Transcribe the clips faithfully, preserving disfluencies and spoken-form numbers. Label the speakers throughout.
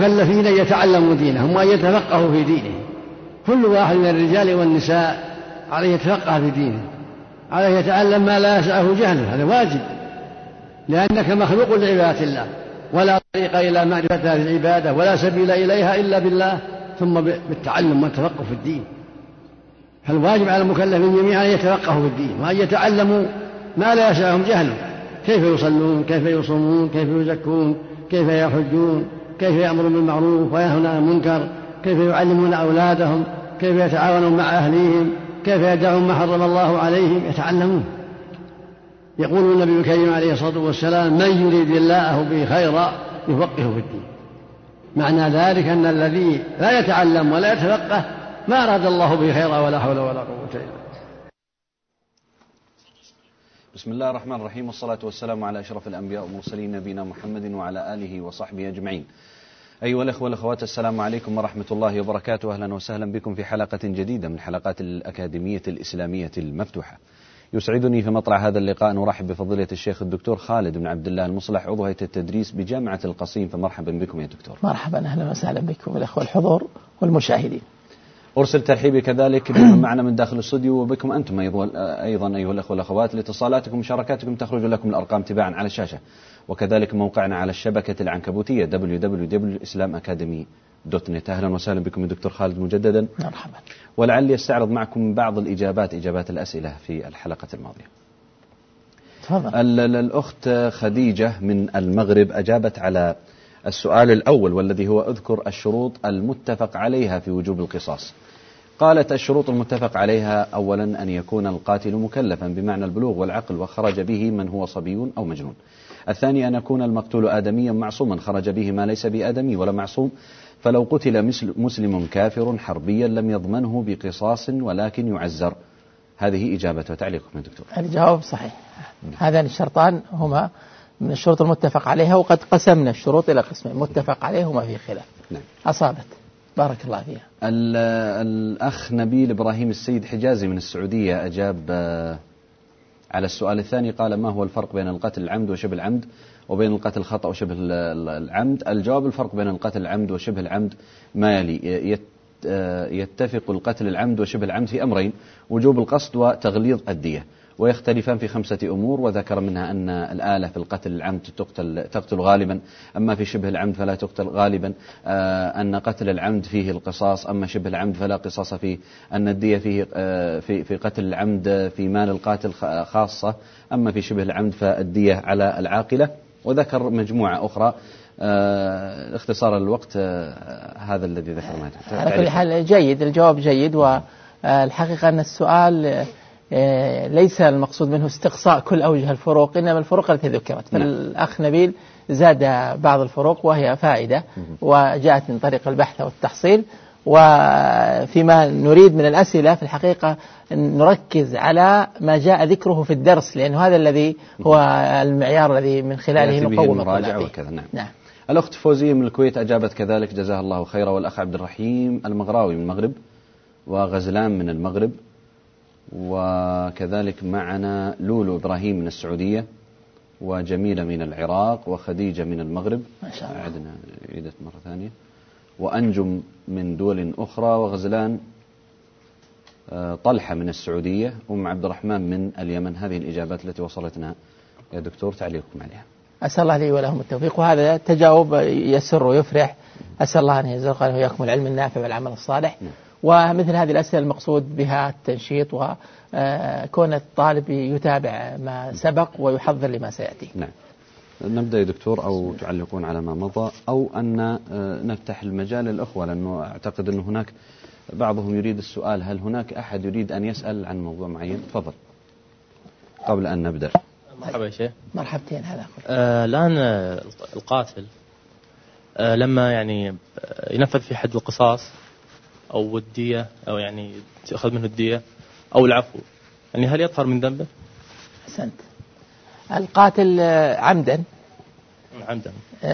Speaker 1: المكلفين أن يتعلموا دينهم وأن يتفقهوا في دينهم. كل واحد من الرجال والنساء عليه يتفقه في دينه، عليه يتعلم ما لا يسعه جهله، هذا واجب، لأنك مخلوق لعبادة الله، ولا طريق إلى معرفتها في العبادة ولا سبيل إليها إلا بالله، ثم بالتعلم والتفقه في الدين. فالواجب على المكلفين جميعا أن يتفقهوا في الدين وأن يتعلموا ما لا يسعهم جهله، كيف يصلون، كيف يصومون، كيف يزكون، كيف يحجون، كيف يأمرون بالمعروف وينهون عن المنكر، كيف يعلمون أولادهم، كيف يتعاونون مع أهليهم، كيف يدعون ما حرم الله عليهم، يتعلمون. يقول النبي الكريم عليه الصلاة والسلام: من يريد الله به خيرا يفقهه في الدين. معنى ذلك أن الذي لا يتعلم ولا يتفقه ما أراد الله به خيرا ولا حول ولا قوة إلا بالله.
Speaker 2: بسم الله الرحمن الرحيم، والصلاة والسلام على أشرف الأنبياء والمرسلين نبينا محمد وعلى آله وصحبه أجمعين. أيها الأخوة والأخوات، السلام عليكم ورحمة الله وبركاته. أهلا وسهلا بكم في حلقة جديدة من حلقات الأكاديمية الإسلامية المفتوحة. يسعدني في مطلع هذا اللقاء أن أرحب بفضيلة الشيخ الدكتور خالد بن عبد الله المصلح، عضو هيئة التدريس بجامعة القصيم، فمرحبا بكم يا دكتور.
Speaker 3: مرحبا، أهلا وسهلا بكم الأخوة الحضور والمشاهدين.
Speaker 2: أرسل ترحيبي كذلك بمن معنا من داخل الاستوديو وبكم أنتم أيضا أيها الأخوة والأخوات. لاتصالاتكم ومشاركاتكم تخرج لكم الأرقام تباعا على الشاشة، وكذلك موقعنا على الشبكة العنكبوتية دبليو دبليو دبليو دوت إسلام أكاديمي دوت نت. أهلا وسهلا بكم يا دكتور خالد مجددا.
Speaker 3: مرحبا.
Speaker 2: ولعلي أستعرض معكم بعض الإجابات إجابات الأسئلة في الحلقة الماضية.
Speaker 3: تفضل.
Speaker 2: الأخت خديجة من المغرب أجابت على السؤال الأول، والذي هو: اذكر الشروط المتفق عليها في وجوب القصاص. قالت: الشروط المتفق عليها: أولا أن يكون القاتل مكلفا بمعنى البلوغ والعقل وخرج به من هو صبي أو مجنون. الثاني أن يكون المقتول آدميا معصوما خرج به ما ليس بآدمي ولا معصوم، فلو قتل مسلم كافر حربيا لم يضمنه بقصاص ولكن يعزر. هذه إجابة وتعليقكم يا دكتور.
Speaker 3: الجواب صحيح. هذان الشرطان هما من الشروط المتفق عليها، وقد قسمنا الشروط إلى قسمين: متفق عليه وما فيه خلاف.
Speaker 2: نعم.
Speaker 3: أصابت، بارك الله فيها.
Speaker 2: الأخ نبيل إبراهيم السيد حجازي من السعودية أجاب على السؤال الثاني، قال: ما هو الفرق بين القتل العمد وشبه العمد وبين القتل الخطأ وشبه العمد؟ الجواب: الفرق بين القتل العمد وشبه العمد ما يلي: يتفق القتل العمد وشبه العمد في أمرين: وجوب القصد وتغليظ الدية، ويختلفان في خمسة أمور، وذكر منها أن الآلة في القتل العمد تقتل, تقتل غالبا، أما في شبه العمد فلا تقتل غالبا، أن قتل العمد فيه القصاص، أما شبه العمد فلا قصاص فيه، أن الدية فيه في, في قتل العمد في مال القاتل خاصة، أما في شبه العمد فالدية على العاقلة، وذكر مجموعة أخرى. اختصار الوقت هذا الذي ذكرناه.
Speaker 3: على كل حال جيد، الجواب جيد، والحقيقة أن السؤال ليس المقصود منه استقصاء كل أوجه الفروق، إنما الفروق التي ذكرت. فالأخ نبيل زاد بعض الفروق وهي فائدة وجاءت من طريق البحث والتحصيل. وفيما نريد من الأسئلة في الحقيقة نركز على ما جاء ذكره في الدرس، لأنه هذا الذي هو المعيار الذي من خلاله نقوم
Speaker 2: المراجعة وكذا. نعم.
Speaker 3: نعم.
Speaker 2: الأخت فوزية من الكويت أجابت كذلك، جزاها الله خيرا. والأخ عبد الرحيم المغراوي من المغرب، وغزلان من المغرب، وكذلك معنا لولو إبراهيم من السعودية، وجميلة من العراق، وخديجة من المغرب.
Speaker 3: ما شاء الله.
Speaker 2: عدنا عيدت مرة ثانية. وأنجم من دول أخرى، وغزلان طلحة من السعودية، وأم عبد الرحمن من اليمن. هذه الإجابات التي وصلتنا يا دكتور، تعليقكم عليها.
Speaker 3: أسأل الله لي ولهم التوفيق، وهذا تجاوب يسر ويفرح. أسأل الله أن يرزقنا وإياكم العلم النافع والعمل الصالح. م. ومثل هذه الأسئلة المقصود بها التنشيط، وكون الطالب يتابع ما سبق ويحضر لما سيأتي.
Speaker 2: نعم. نبدأ يا دكتور، أو تعلقون على ما مضى، أو أن نفتح المجال للأخوة، لأنه أعتقد أن هناك بعضهم يريد السؤال. هل هناك أحد يريد أن يسأل عن موضوع معين؟ تفضل قبل أن نبدأ.
Speaker 4: مرحبا يا شيخ.
Speaker 3: مرحبتين. هذا
Speaker 4: آه الآن القاتل آه لما يعني ينفذ في حد القصاص أو الدية، أو يعني تأخذ منه الدية أو العفو، يعني هل يطهر من ذنبه؟
Speaker 3: أحسنت. القاتل عمدا
Speaker 4: عمدا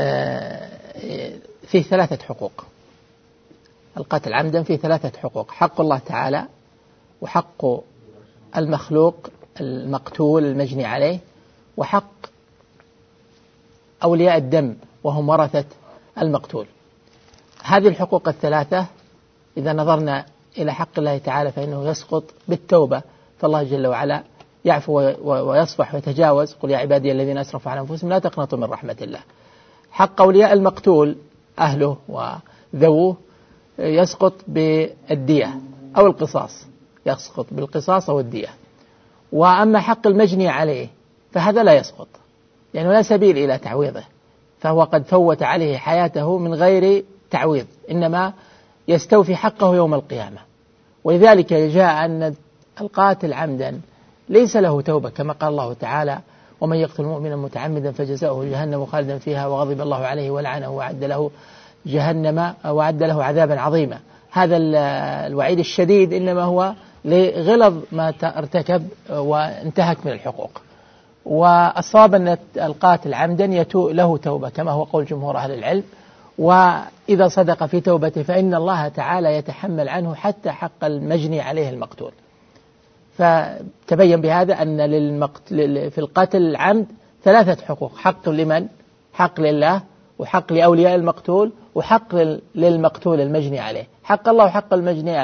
Speaker 3: فيه ثلاثة حقوق. القاتل عمدا فيه ثلاثة حقوق: حق الله تعالى، وحق المخلوق المقتول المجني عليه، وحق أولياء الدم وهم ورثة المقتول. هذه الحقوق الثلاثة إذا نظرنا إلى حق الله تعالى فإنه يسقط بالتوبة، فالله جل وعلا يعفو ويصفح ويتجاوز. قل يا عبادي الذين أسرفوا على أنفسهم لا تقنطوا من رحمة الله. حق أولياء المقتول أهله وذووه يسقط بالدية أو القصاص، يسقط بالقصاص أو الدية. وأما حق المجني عليه فهذا لا يسقط، لأنه لا سبيل إلى تعويضه، فهو قد فوت عليه حياته من غير تعويض، إنما يستوفي حقه يوم القيامة. ولذلك جاء أن القاتل عمدا ليس له توبة، كما قال الله تعالى: ومن يقتل مؤمنا متعمدا فجزاؤه جهنم خالدا فيها وغضب الله عليه ولعنه وأعد له جهنم وأعد له عذابا عظيما. هذا الوعيد الشديد إنما هو لغلظ ما ارتكب وانتهك من الحقوق. والصواب أن القاتل عمدا يتوب له توبة كما هو قول جمهور أهل العلم، وإذا صدق في توبته فإن الله تعالى يتحمل عنه حتى حق المجني عليه المقتول. فتبين بهذا أن للمقتل في القتل العمد ثلاثة حقوق: حق لمن؟ حق لله، وحق لأولياء المقتول، وحق للمقتول المجني عليه. حق الله وحق المجني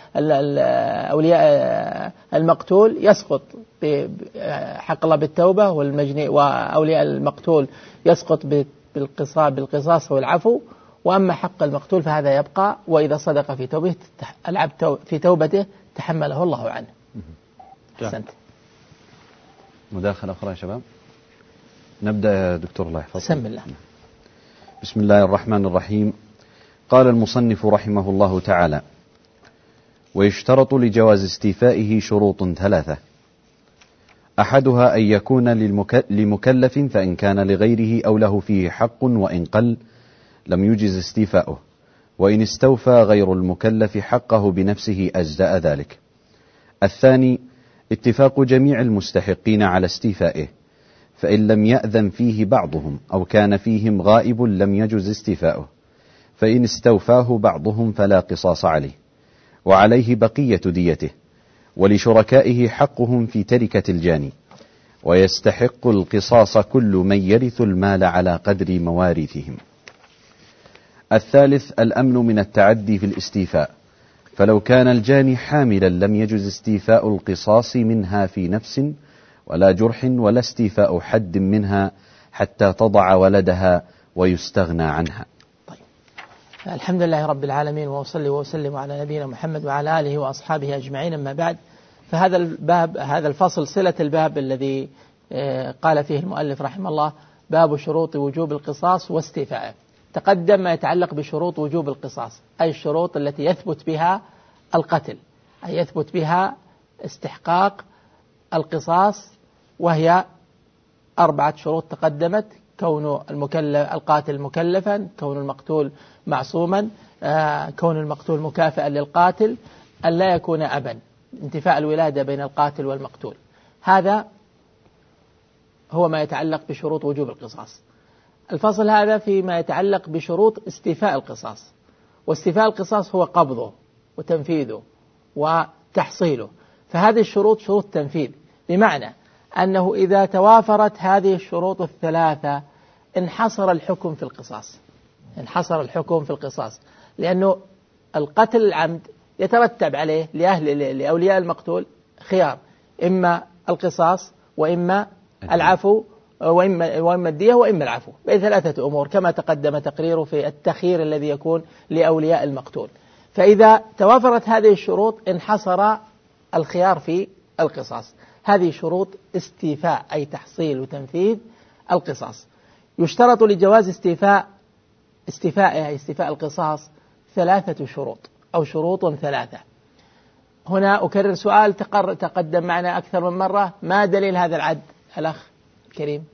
Speaker 3: أولياء المقتول يسقط حق الله بالتوبة، والمجني وأولياء المقتول يسقط بالقصاص بالقصاص والعفو. وأما حق المقتول فهذا يبقى، وإذا صدق في توبته العبد في توبته تحمله الله عنه. أحسنت.
Speaker 2: مداخلة أخرى يا شباب. نبدأ يا دكتور الله يحفظك.
Speaker 3: بسم الله.
Speaker 2: بسم الله الرحمن الرحيم. قال المصنف رحمه الله تعالى: ويشترط لجواز استيفائه شروط ثلاثة: أحدها أن يكون لمكلف، فإن كان لغيره أو له فيه حق وإن قل لم يجز استيفاؤه، وإن استوفى غير المكلف حقه بنفسه أجزأ ذلك. الثاني اتفاق جميع المستحقين على استيفائه، فإن لم يأذن فيه بعضهم أو كان فيهم غائب لم يجز استيفاؤه، فإن استوفاه بعضهم فلا قصاص عليه، وعليه بقية ديته، ولشركائه حقهم في تركة الجاني، ويستحق القصاص كل من يرث المال على قدر موارثهم. الثالث الأمن من التعدي في الاستيفاء، فلو كان الجاني حاملا لم يجز استيفاء القصاص منها في نفس ولا جرح ولا استيفاء حد منها حتى تضع ولدها ويستغنى عنها.
Speaker 3: طيب. الحمد لله رب العالمين، وأصلي وأسلم على نبينا محمد وعلى آله وأصحابه أجمعين. أما بعد، فهذا الباب هذا الفصل صلة الباب الذي قال فيه المؤلف رحمه الله: باب شروط وجوب القصاص واستيفائه. تقدم ما يتعلق بشروط وجوب القصاص، أي الشروط التي يثبت بها القتل، أي يثبت بها استحقاق القصاص، وهي أربعة شروط تقدمت: كون المكلف القاتل مكلفا، كون المقتول معصوما، آه، كون المقتول مكافئا للقاتل، أن لا يكون أبا، انتفاء الولادة بين القاتل والمقتول. هذا هو ما يتعلق بشروط وجوب القصاص. الفصل هذا فيما يتعلق بشروط استيفاء القصاص، واستيفاء القصاص هو قبضه وتنفيذه وتحصيله. فهذه الشروط شروط تنفيذ، بمعنى أنه إذا توافرت هذه الشروط الثلاثة انحصر الحكم في القصاص، انحصر الحكم في القصاص، لأنه القتل العمد يترتب عليه لأهل لأولياء المقتول خيار: إما القصاص، وإما العفو، وإما, وإما الدية، وإما العفو، بين ثلاثة أمور كما تقدم تقريره في التخيير الذي يكون لأولياء المقتول. فإذا توافرت هذه الشروط انحصر الخيار في القصاص. هذه شروط استيفاء، أي تحصيل وتنفيذ القصاص. يشترط لجواز استيفاء استيفاء استيفاء القصاص ثلاثة شروط أو شروط ثلاثة. هنا أكرر سؤال تقدم معنا أكثر من مرة: ما دليل هذا العد؟ الأخ كريم.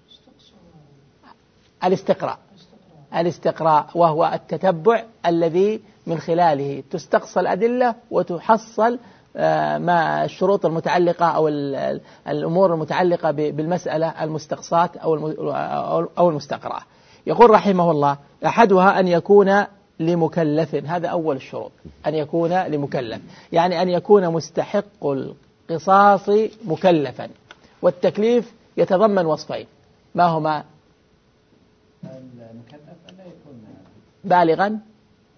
Speaker 3: الاستقراء الاستقراء وهو التتبع الذي من خلاله تستقصى الأدلة وتحصل ما الشروط المتعلقة أو الأمور المتعلقة بالمسألة المستقصاة أو المستقرأة. يقول رحمه الله: أحدها أن يكون لمكلف، هذا أول الشروط، أن يكون لمكلف، يعني أن يكون مستحق القصاص مكلفا. والتكليف يتضمن وصفين، ما هما؟ بالغا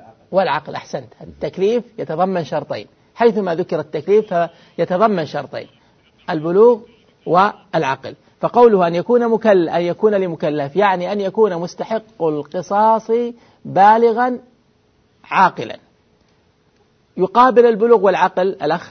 Speaker 3: والعقل. أحسنت. التكليف يتضمن شرطين، حيثما ذكر التكليف فيتضمن شرطين، البلوغ والعقل. فقوله أن يكون مكلف أن يكون لمكلف يعني أن يكون مستحق القصاص بالغا عاقلا. يقابل البلوغ والعقل الأخ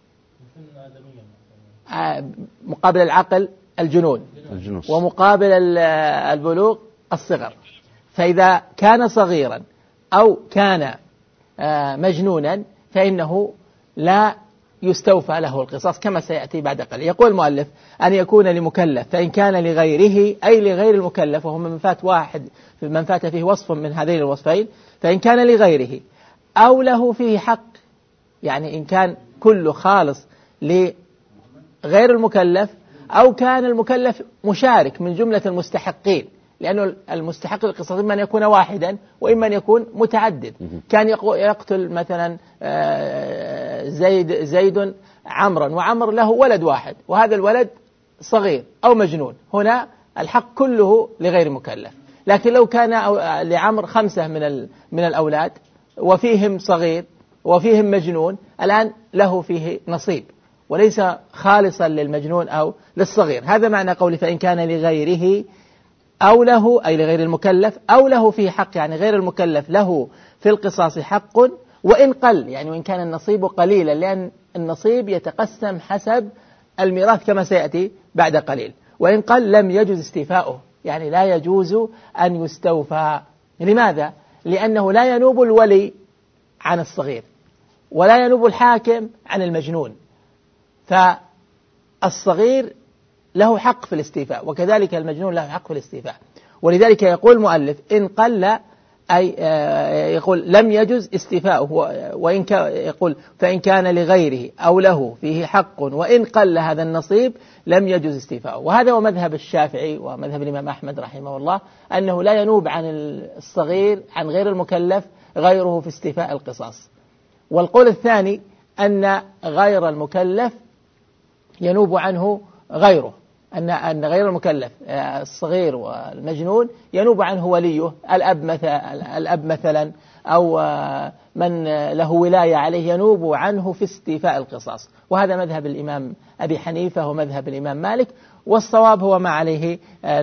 Speaker 3: مقابل العقل الجنون،
Speaker 2: الجنوس.
Speaker 3: ومقابل البلوغ الصغر. فإذا كان صغيرا أو كان مجنونا فإنه لا يستوفى له القصاص كما سيأتي بعد قليل. يقول المؤلف أن يكون لمكلف، فإن كان لغيره أي لغير المكلف، وهو من فات واحد من فات فيه وصف من هذين الوصفين، فإن كان لغيره أو له فيه حق، يعني إن كان كله خالص لغير المكلف أو كان المكلف مشارك من جملة المستحقين، لأنه المستحق للقصاص إما أن يكون واحدا وإما أن يكون متعدد. كان يقتل مثلا زيد زيد عمرا، وعمر له ولد واحد وهذا الولد صغير أو مجنون، هنا الحق كله لغير مكلف. لكن لو كان لعمر خمسة من من الأولاد وفيهم صغير وفيهم مجنون، الآن له فيه نصيب وليس خالصا للمجنون أو للصغير. هذا معنى قولي فإن كان لغيره أو له أي لغير المكلف أو له فيه حق، يعني غير المكلف له في القصاص حق وإن قل، يعني وإن كان النصيب قليلا، لأن النصيب يتقسم حسب الميراث كما سيأتي بعد قليل. وإن قل لم يجوز استيفاؤه، يعني لا يجوز أن يستوفى. لماذا؟ لأنه لا ينوب الولي عن الصغير ولا ينوب الحاكم عن المجنون، فالصغير له حق في الاستيفاء وكذلك المجنون له حق في الاستيفاء. ولذلك يقول المؤلف إن قل أي يقول لم يجوز استيفاؤه، وإن يقول فإن كان لغيره أو له فيه حق وإن قل هذا النصيب لم يجوز استيفاؤه. وهذا هو مذهب الشافعي ومذهب الإمام أحمد رحمه الله، أنه لا ينوب عن الصغير عن غير المكلف غيره في استيفاء القصاص. والقول الثاني أن غير المكلف ينوب عنه غيره، أن أن غير المكلف الصغير والمجنون ينوب عنه وليه، الأب مثلا الأب مثلا أو من له ولاية عليه ينوب عنه في استيفاء القصاص. وهذا مذهب الإمام أبي حنيفة ومذهب الإمام مالك، والصواب هو ما عليه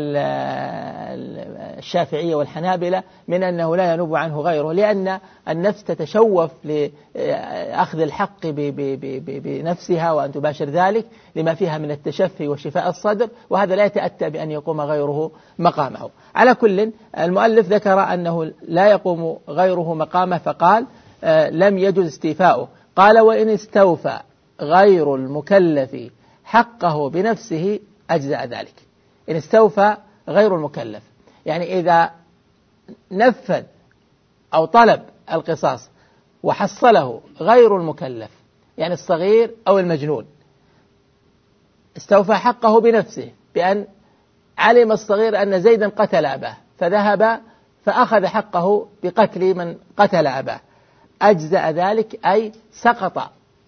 Speaker 3: الشافعية والحنابلة من أنه لا ينوب عنه غيره، لأن النفس تتشوف لأخذ الحق بنفسها وأن تباشر ذلك لما فيها من التشفي وشفاء الصدر، وهذا لا يتأتى بأن يقوم غيره مقامه. على كل، المؤلف ذكر أنه لا يقوم غيره مقامه فقال لم يجوز استيفاؤه. قال وإن استوفى غير المكلف حقه بنفسه أجزاء ذلك. إن استوفى غير المكلف، يعني إذا نفذ أو طلب القصاص وحصله غير المكلف، يعني الصغير أو المجنون، استوفى حقه بنفسه بأن علم الصغير أن زيدا قتل أباه فذهب فأخذ حقه بقتل من قتل أباه، أجزاء ذلك أي سقط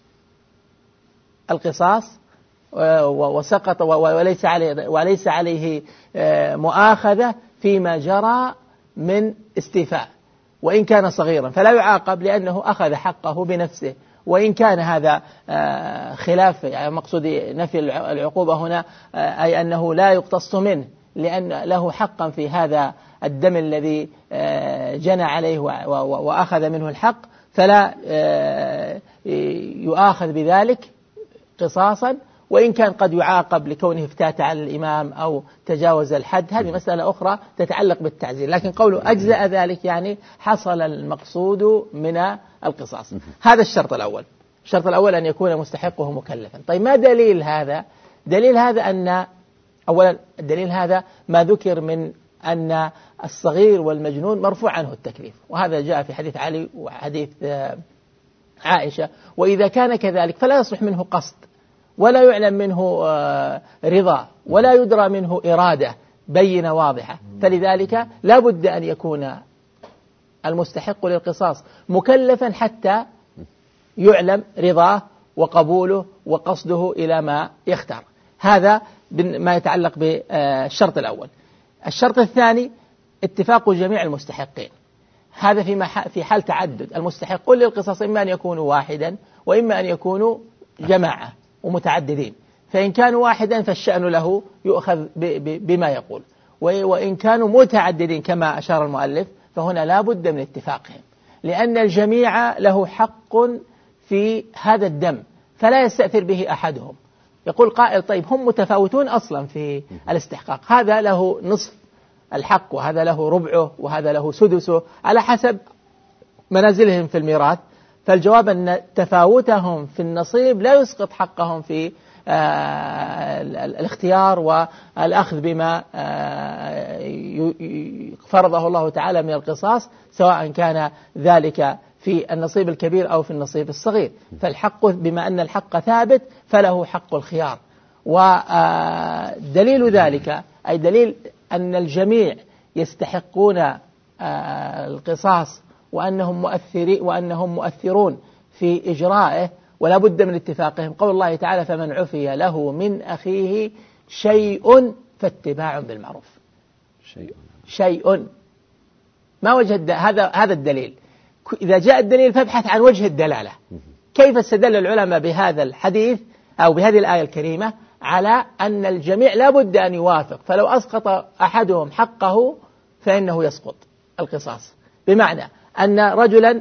Speaker 3: القصاص وسقط وليس عليه وليس عليه مؤاخذة فيما جرى من استيفاء، وإن كان صغيرا فلا يعاقب لأنه أخذ حقه بنفسه. وإن كان هذا خلاف، يعني مقصود نفي العقوبة هنا أي أنه لا يقتص منه لأن له حقا في هذا الدم الذي جنى عليه وأخذ منه الحق، فلا يؤاخذ بذلك قصاصا، وإن كان قد يعاقب لكونه افتات على الإمام أو تجاوز الحد، هذه مسألة أخرى تتعلق بالتعزير. لكن قوله أجزاء ذلك يعني حصل المقصود من القصاص. هذا الشرط الأول. الشرط الأول أن يكون مستحقه مكلفا. طيب ما دليل هذا؟ دليل هذا أن أولا الدليل هذا ما ذكر من أن الصغير والمجنون مرفوع عنه التكليف، وهذا جاء في حديث علي وحديث عائشة. وإذا كان كذلك فلا يصح منه قصد ولا يعلم منه رضا ولا يدرى منه إرادة بينة واضحة، فلذلك لا بد أن يكون المستحق للقصاص مكلفا حتى يعلم رضاه وقبوله وقصده إلى ما يختار. هذا ما يتعلق بالشرط الأول. الشرط الثاني اتفاق جميع المستحقين. هذا في في حال تعدد المستحقون للقصاص، إما أن يكونوا واحدا وإما أن يكونوا جماعة ومتعددين. فإن كانوا واحدا فالشأن له يؤخذ بما يقول، وإن كانوا متعددين كما أشار المؤلف فهنا لا بد من اتفاقهم، لأن الجميع له حق في هذا الدم فلا يستأثر به أحدهم. يقول قائل طيب هم متفاوتون أصلا في الاستحقاق، هذا له نصف الحق وهذا له ربعه وهذا له سدسه على حسب منازلهم في الميراث. فالجواب أن تفاوتهم في النصيب لا يسقط حقهم في آه الاختيار والأخذ بما آه فرضه الله تعالى من القصاص، سواء كان ذلك في النصيب الكبير أو في النصيب الصغير. فالحق بما أن الحق ثابت فله حق الخيار. ودليل ذلك أي دليل أن الجميع يستحقون القصاص وأنهم مؤثرين وأنهم مؤثرون في إجرائه ولا بد من اتفاقهم. قول الله تعالى فمن عفي له من أخيه شيء فاتباع بالمعروف.
Speaker 2: شيء
Speaker 3: شيء ما وجه هذا هذا الدليل. إذا جاء الدليل فابحث عن وجه الدلالة. كيف استدل العلماء بهذا الحديث أو بهذه الآية الكريمة على أن الجميع لا بد أن يوافق، فلو أسقط أحدهم حقه فإنه يسقط القصاص. بمعنى أن رجلا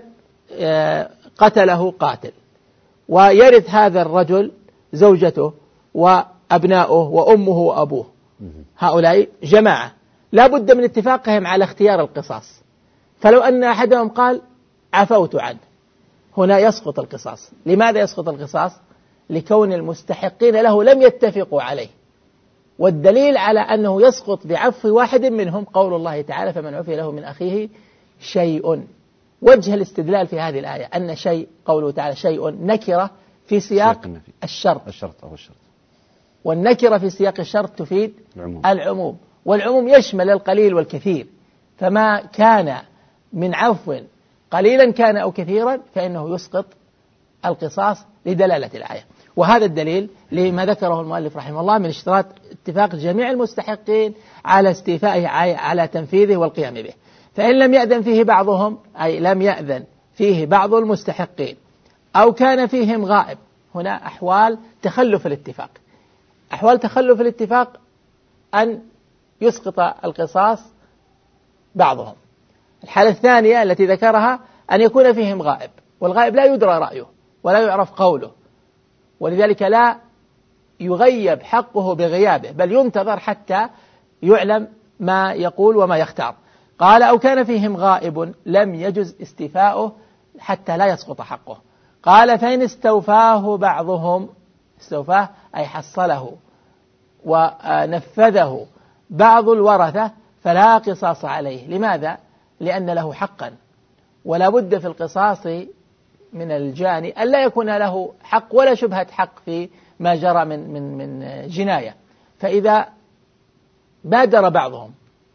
Speaker 3: قتله قاتل ويرث هذا الرجل زوجته وأبناؤه وأمه وأبوه، هؤلاء جماعة لا بد من اتفاقهم على اختيار القصاص. فلو أن أحدهم قال عفوت عنه، هنا يسقط القصاص. لماذا يسقط القصاص؟ لكون المستحقين له لم يتفقوا عليه. والدليل على أنه يسقط بعفو واحد منهم قول الله تعالى فمن عفي له من أخيه شيء. وجه الاستدلال في هذه الآية أن شيء قوله تعالى شيء نكرة في سياق الشرط
Speaker 2: الشرط أو الشرط،
Speaker 3: والنكرة في سياق الشرط تفيد
Speaker 2: العموم.
Speaker 3: العموم، والعموم يشمل القليل والكثير. فما كان من عفو قليلا كان أو كثيرا فإنه يسقط القصاص لدلالة الآية. وهذا الدليل لما ذكره المؤلف رحمه الله من اشتراط اتفاق جميع المستحقين على استيفائه على تنفيذه والقيام به. فإن لم يأذن فيه بعضهم أي لم يأذن فيه بعض المستحقين أو كان فيهم غائب، هنا أحوال تخلف الاتفاق. أحوال تخلف الاتفاق أن يسقط القصاص بعضهم. الحالة الثانية التي ذكرها أن يكون فيهم غائب، والغائب لا يدرى رأيه ولا يعرف قوله، ولذلك لا يغيب حقه بغيابه بل ينتظر حتى يعلم ما يقول وما يختار. قال أو كان فيهم غائب لم يجز استيفاؤه حتى لا يسقط حقه. قال فإن استوفاه بعضهم، استوفاه أي حصله ونفذه بعض الورثة فلا قصاص عليه. لماذا؟ لأن له حقا، ولا بد في القصاص من الجاني ألا يكون له حق ولا شبهة حق في ما جرى من من من جناية. فإذا بادر بعضهم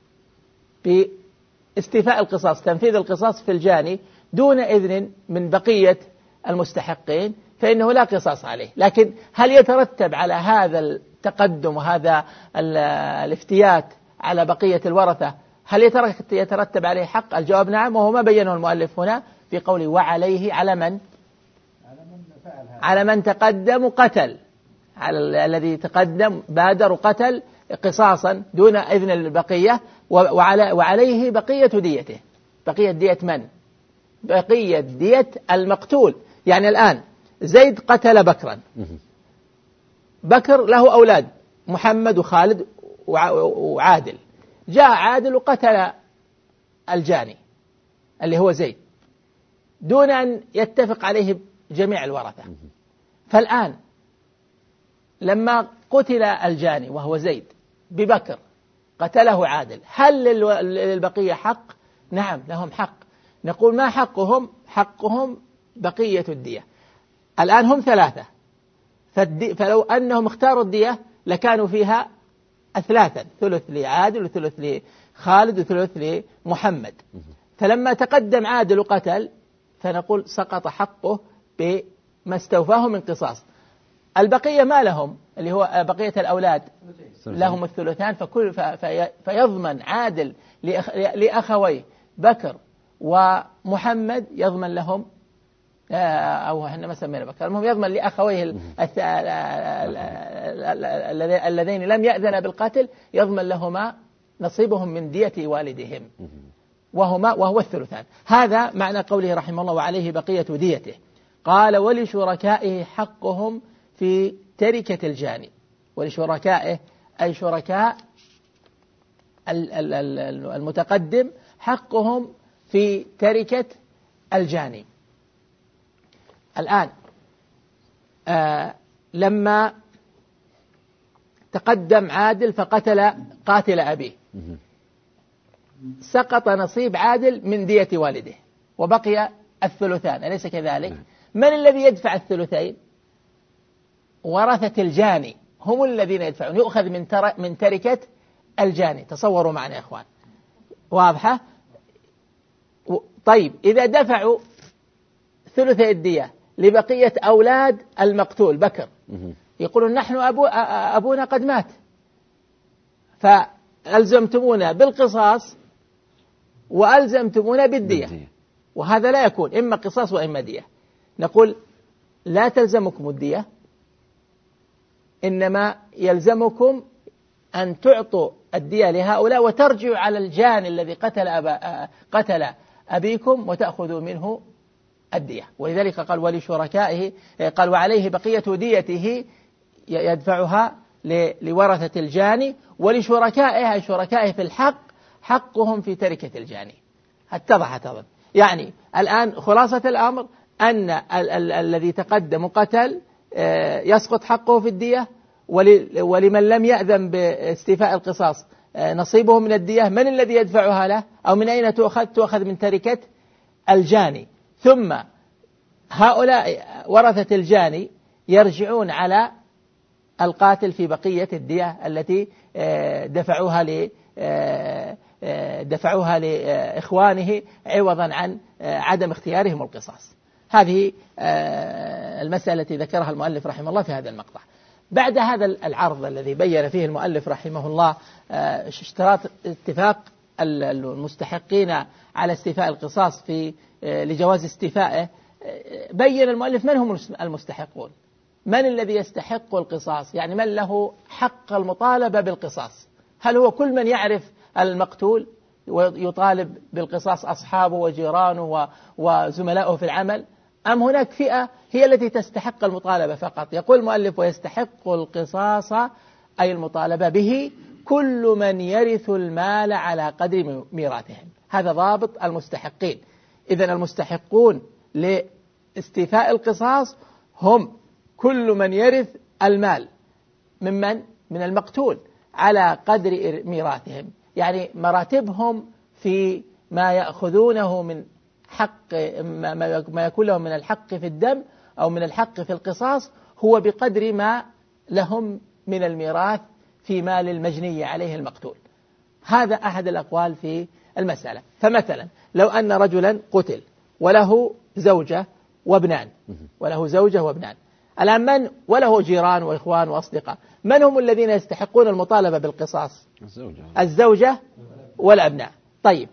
Speaker 3: باستيفاء القصاص تنفيذ القصاص في الجاني دون إذن من بقية المستحقين فإنه لا قصاص عليه. لكن هل يترتب على هذا التقدم وهذا الافتيات على بقية الورثة هل يترتب عليه حق؟ الجواب نعم، وهو ما بينه المؤلف هنا في قوله وعليه على من؟ على من تقدم قتل، على الذي تقدم بادر قتل قصاصا دون إذن البقية، وعليه بقية ديته. بقية دية من؟ بقية دية المقتول. يعني الآن زيد قتل بكرا، بكر له أولاد محمد وخالد وعادل، جاء عادل وقتل الجاني اللي هو زيد دون أن يتفق عليه جميع الورثة. فالآن لما قتل الجاني وهو زيد ببكر قتله عادل، هل للبقية حق؟ نعم لهم حق. نقول ما حقهم؟ حقهم بقية الدية. الآن هم ثلاثة، فلو أنهم اختاروا الدية لكانوا فيها أثلاثا، ثلث لعادل وثلث لخالد وثلث لمحمد. فلما تقدم عادل وقتل فنقول سقط حقه بما استوفاه من قصاص. البقية ما لهم، اللي هو بقية الأولاد لهم الثلثان، فكل فيضمن عادل لأخويه بكر ومحمد يضمن لهم، أو احنا ما سمينا بكر، المهم يضمن لأخويه اللذين لم يأذن بالقتل يضمن لهما نصيبهم من دية والدهم وهما وهو الثلثان. هذا معنى قوله رحمه الله وعليه بقية ديته. قال ولشركائه حقهم في تركة الجاني. ولشركائه أي شركاء المتقدم حقهم في تركة الجاني. الآن آه لما تقدم عادل فقتل قاتل أبيه سقط نصيب عادل من دية والده وبقي الثلثان، أليس كذلك؟ من الذي يدفع الثلثين؟ ورثة الجاني هم الذين يدفعون، يؤخذ من من تركة الجاني. تصوروا معنا يا إخوان، واضحة؟ طيب إذا دفعوا ثلثي الدية لبقية أولاد المقتول بكر يقولون نحن أبو أبونا قد مات فألزمتمونا بالقصاص وألزمتمونا بالدية، وهذا لا يكون، إما قصاص وإما دية. نقول لا تلزمكم الدية، إنما يلزمكم أن تعطوا الدية لهؤلاء وترجعوا على الجاني الذي قتل أبا قتل أبيكم وتأخذوا منه الدية. ولذلك قال ولشركائه، قال وعليه بقية ديته يدفعها لورثة الجاني، ولشركائه شركائه في الحق حقهم في تركة الجاني. اتضحت أظن. يعني الآن خلاصة الأمر أن ال- ال- الذي تقدم قتل يسقط حقه في الدية، ولمن لم يأذن باستيفاء القصاص نصيبه من الدية. من الذي يدفعها له أو من أين تؤخذ؟ تؤخذ من تركة الجاني. ثم هؤلاء ورثة الجاني يرجعون على القاتل في بقية الدية التي دفعوها ل دفعوها لإخوانه عوضا عن عدم اختيارهم القصاص. هذه المسألة التي ذكرها المؤلف رحمه الله في هذا المقطع. بعد هذا العرض الذي بين فيه المؤلف رحمه الله اشتراط اتفاق المستحقين على استيفاء القصاص في لجواز استيفائه، بين المؤلف من هم المستحقون، من الذي يستحق القصاص، يعني من له حق المطالبة بالقصاص. هل هو كل من يعرف المقتول ويطالب بالقصاص أصحابه وجيرانه وزملائه في العمل، أم هناك فئة هي التي تستحق المطالبة فقط؟ يقول المؤلف ويستحق القصاص أي المطالبة به كل من يرث المال على قدر ميراثهم. هذا ضابط المستحقين. إذن المستحقون لاستيفاء القصاص هم كل من يرث المال ممن من المقتول على قدر ميراثهم، يعني مراتبهم في ما يأخذونه من حق ما يكون لهم من الحق في الدم أو من الحق في القصاص هو بقدر ما لهم من الميراث في مال المجني عليه المقتول. هذا أحد الأقوال في المسألة. فمثلا لو أن رجلا قتل وله زوجة وابنان وله زوجة وابنان الآن من وله جيران وإخوان وأصدقاء، من هم الذين يستحقون المطالبة بالقصاص؟ الزوجة, الزوجة والأبناء. طيب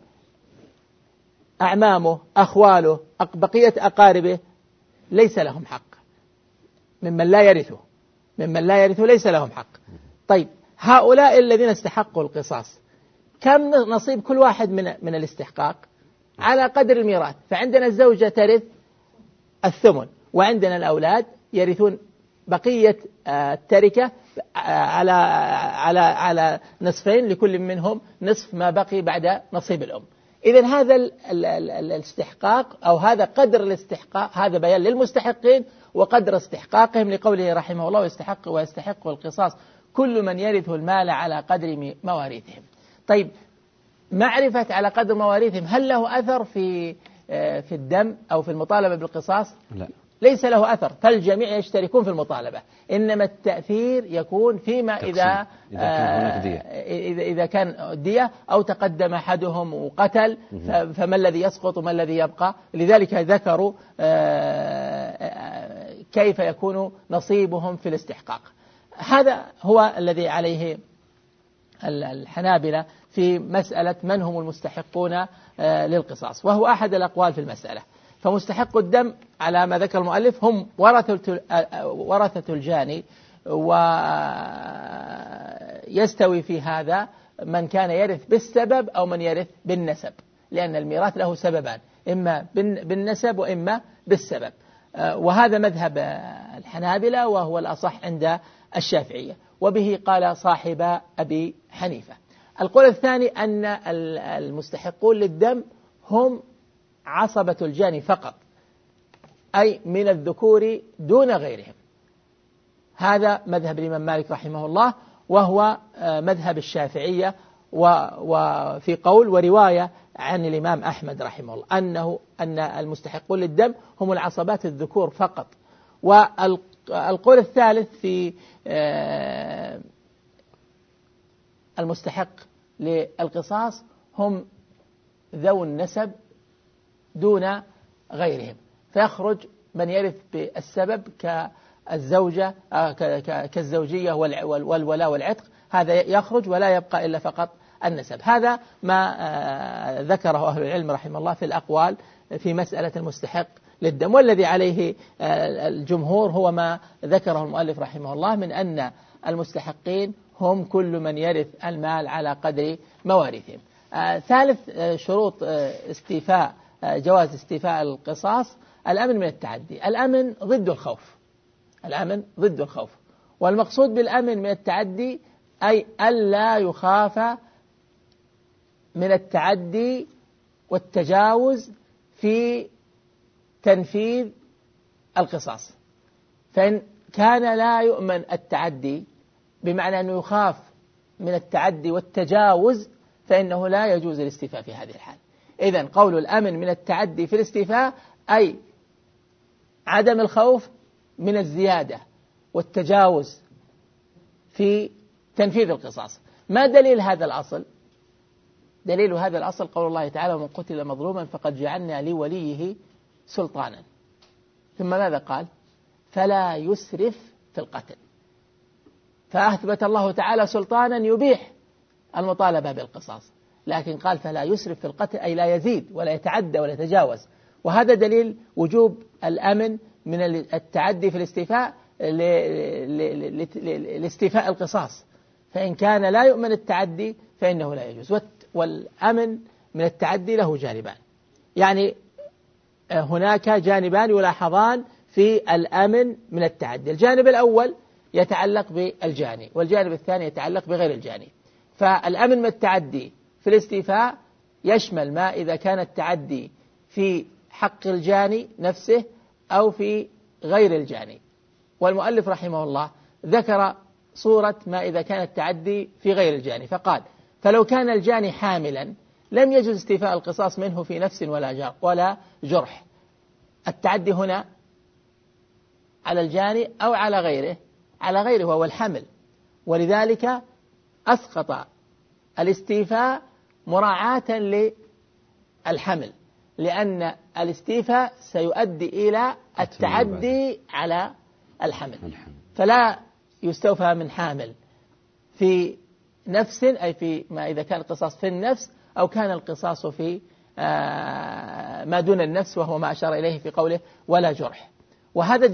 Speaker 3: أعمامه أخواله بقية أقاربه ليس لهم حق، ممن لا يرثه ممن لا يرثه ليس لهم حق. طيب هؤلاء الذين استحقوا القصاص كم نصيب كل واحد من من الاستحقاق؟ على قدر الميراث. فعندنا الزوجة ترث الثمن، وعندنا الأولاد يرثون بقية التركة على على على نصفين، لكل منهم نصف ما بقي بعد نصيب الأم. إذن هذا الاستحقاق أو هذا قدر الاستحقاق، هذا بيان للمستحقين وقدر استحقاقهم، لقوله رحمه الله ويستحق ويستحق القصاص كل من يرث المال على قدر مواريثهم. طيب معرفة على قدر مواريثهم هل له أثر في في الدم أو في المطالبة بالقصاص؟ لا، ليس له أثر، فالجميع يشتركون في المطالبة، إنما التأثير يكون فيما إذا إذا كان, إذا, إذا كان دية أو تقدم أحدهم وقتل، فما الذي يسقط وما الذي يبقى. لذلك ذكروا كيف يكون نصيبهم في الاستحقاق. هذا هو الذي عليه الحنابلة في مسألة من هم المستحقون للقصاص، وهو أحد الأقوال في المسألة. فمستحق الدم على ما ذكر المؤلف هم ورثة ورثة الجاني، ويستوي في هذا من كان يرث بالسبب أو من يرث بالنسب، لأن الميراث له سببان، إما بالنسب وإما بالسبب. وهذا مذهب الحنابلة وهو الأصح عند الشافعية، وبه قال صاحب أبي حنيفة. القول الثاني أن المستحقون للدم هم عصبة الجاني فقط، أي من الذكور دون غيرهم. هذا مذهب الإمام مالك رحمه الله، وهو مذهب الشافعية، وفي قول ورواية عن الإمام أحمد رحمه الله أنه أن المستحقون للدم هم العصبات الذكور فقط. والقول الثالث في المستحق للقصاص هم ذو النسب دون غيرهم، فيخرج من يرث بالسبب كالزوجة كالزوجية والولاء والعتق، هذا يخرج ولا يبقى إلا فقط النسب. هذا ما ذكره أهل العلم رحمه الله في الأقوال في مسألة المستحق للدم، والذي عليه الجمهور هو ما ذكره المؤلف رحمه الله من أن المستحقين هم كل من يرث المال على قدر موارثهم. ثالث شروط استيفاء جواز استيفاء القصاص الأمن من التعدي. الأمن ضد الخوف، الأمن ضد الخوف، والمقصود بالأمن من التعدي أي ألا يخاف من التعدي والتجاوز في تنفيذ القصاص. فإن كان لا يؤمن التعدي بمعنى أنه يخاف من التعدي والتجاوز فإنه لا يجوز الاستيفاء في هذه الحال. إذن قول الأمن من التعدي في الاستيفاء أي عدم الخوف من الزيادة والتجاوز في تنفيذ القصاص. ما دليل هذا الأصل؟ دليل هذا الأصل قول الله تعالى ومن قتل مظلوما فقد جعلنا لوليه سلطانا، ثم ماذا قال؟ فلا يسرف في القتل. فأثبت الله تعالى سلطانا يبيح المطالبة بالقصاص، لكن قال فلا يسرف في القتل أي لا يزيد ولا يتعدى ولا يتجاوز. وهذا دليل وجوب الأمن من التعدي في الاستيفاء لاستيفاء القصاص. فإن كان لا يؤمن التعدي فإنه لا يجوز. والأمن من التعدي له جانبان، يعني هناك جانبان يلاحظان في الأمن من التعدي. الجانب الأول يتعلق بالجاني، والجانب الثاني يتعلق بغير الجاني. فالأمن من التعدي في الاستيفاء يشمل ما إذا كان التعدي في حق الجاني نفسه أو في غير الجاني. والمؤلف رحمه الله ذكر صورة ما إذا كان التعدي في غير الجاني، فقال فلو كان الجاني حاملا لم يجوز استيفاء القصاص منه في نفس ولا ولا جرح. التعدي هنا على الجاني أو على غيره، على غيره وهو الحمل، ولذلك أسقط الاستيفاء مراعاة للحمل، لأن الاستيفاء سيؤدي إلى التعدي على الحمل، فلا يستوفى من حامل في نفس، أي في ما إذا كان القصاص في النفس أو كان القصاص في ما دون النفس، وهو ما أشار إليه في قوله ولا جرح. وهذا